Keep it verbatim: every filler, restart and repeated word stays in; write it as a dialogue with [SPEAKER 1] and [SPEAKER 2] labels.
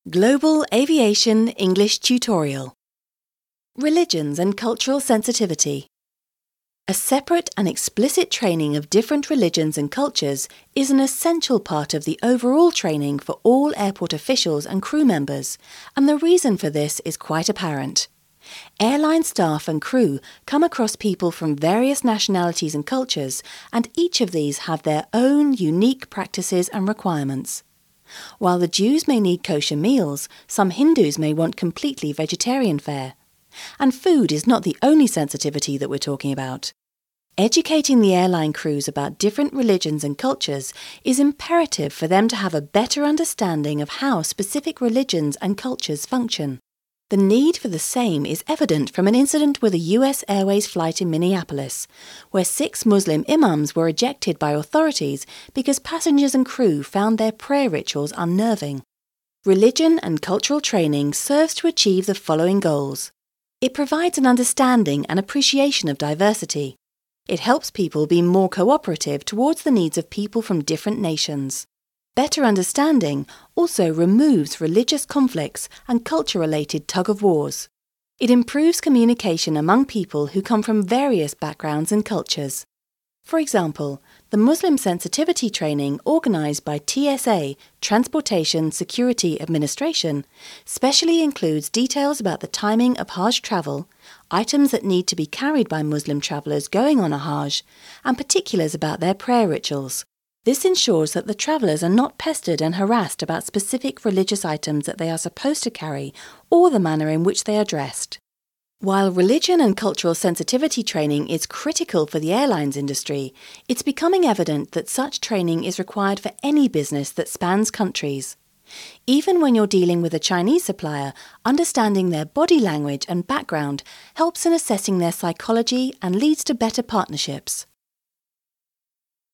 [SPEAKER 1] Global Aviation English Tutorial. Religions and Cultural Sensitivity. A separate and explicit training of different religions and cultures is an essential part of the overall training for all airport officials and crew members, and the reason for this is quite apparent. Airline staff and crew come across people from various nationalities and cultures, and each of these have their own unique practices and requirements. While the Jews may need kosher meals, some Hindus may want completely vegetarian fare. And food is not the only sensitivity that we're talking about. Educating the airline crews about different religions and cultures is imperative for them to have a better understanding of how specific religions and cultures function. The need for the same is evident from an incident with a U S Airways flight in Minneapolis, where six Muslim imams were ejected by authorities because passengers and crew found their prayer rituals unnerving. Religion and cultural training serves to achieve the following goals. It provides an understanding and appreciation of diversity. It helps people be more cooperative towards the needs of people from different nations. Better understanding also removes religious conflicts and culture-related tug-of-wars. It improves communication among people who come from various backgrounds and cultures. For example, the Muslim sensitivity training organised by T S A, Transportation Security Administration, specially includes details about the timing of Hajj travel, items that need to be carried by Muslim travellers going on a Hajj, and particulars about their prayer rituals. This ensures that the travellers are not pestered and harassed about specific religious items that they are supposed to carry or the manner in which they are dressed. While religion and cultural sensitivity training is critical for the airlines industry, it's becoming evident that such training is required for any business that spans countries. Even when you're dealing with a Chinese supplier, understanding their body language and background helps in assessing their psychology and leads to better partnerships.